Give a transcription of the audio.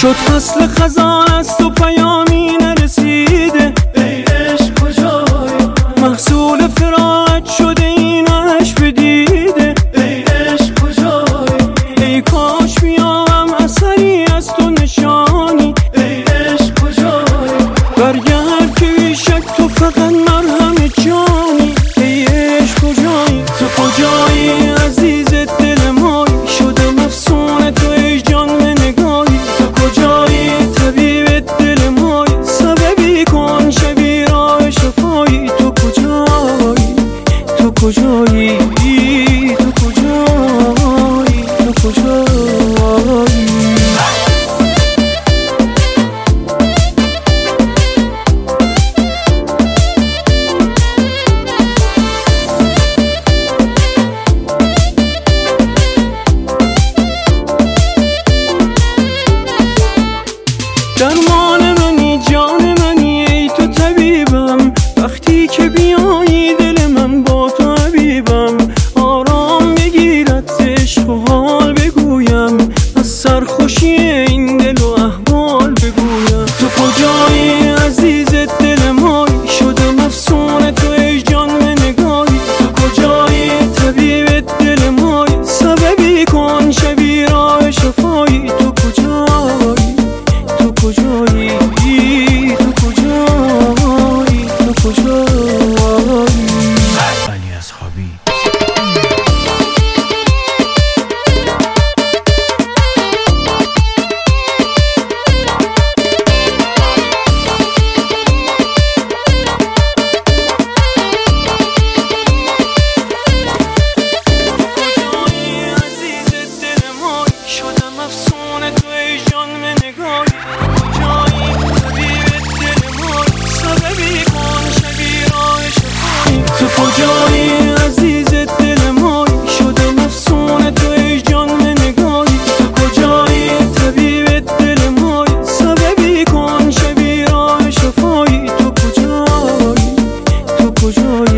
شد فصل خزان است و پیامی نرسیده، ای عشق کجایی؟ محصول فراقت شده اینش بدیده، ای عشق کجایی؟ ای کاش بیامم اثری از تو نشانی، ای عشق کجایی؟ برگرد که بیشک تو فقط مرهم جانی، ای عشق کجایی؟ تو کجایی عزیز دل مای؟ شدم افسون تو ای جان به نگاهی، تو کجایی طبیب دل مای؟ سببی کن شبی راه شفایی، تو کجایی؟ تو کجایی؟ تو کجایی؟ تو کجایی؟ درمان منی جان منی ای تو طبیبم، وقتی که بیایی دل من با تو حبیبم، آرام بگیرد عشق و حال بگویم، از سرخوشی این دل و احوال بگویم. تو کجایی عزیز دل مای؟ شدم افسون تو ای جان به نگاهی، تو کجایی طبیب دل مای؟ سببی کن شبی راه شفایی، تو کجایی؟ تو کجایی؟ تو کجایی؟ تو کجایی؟ علی اصحابی شدم افسون تو ای جان به نگاهی، کجایی طبیب دل مای؟ سببی کن شبی راه شفایی، تو کجایی عزیز دل مای؟ شدم افسون تو ای جان به نگاهی، تو کجایی طبیب دل مای؟ سببی کن شبی راه شفایی، تو کجایی؟ تو کجایی؟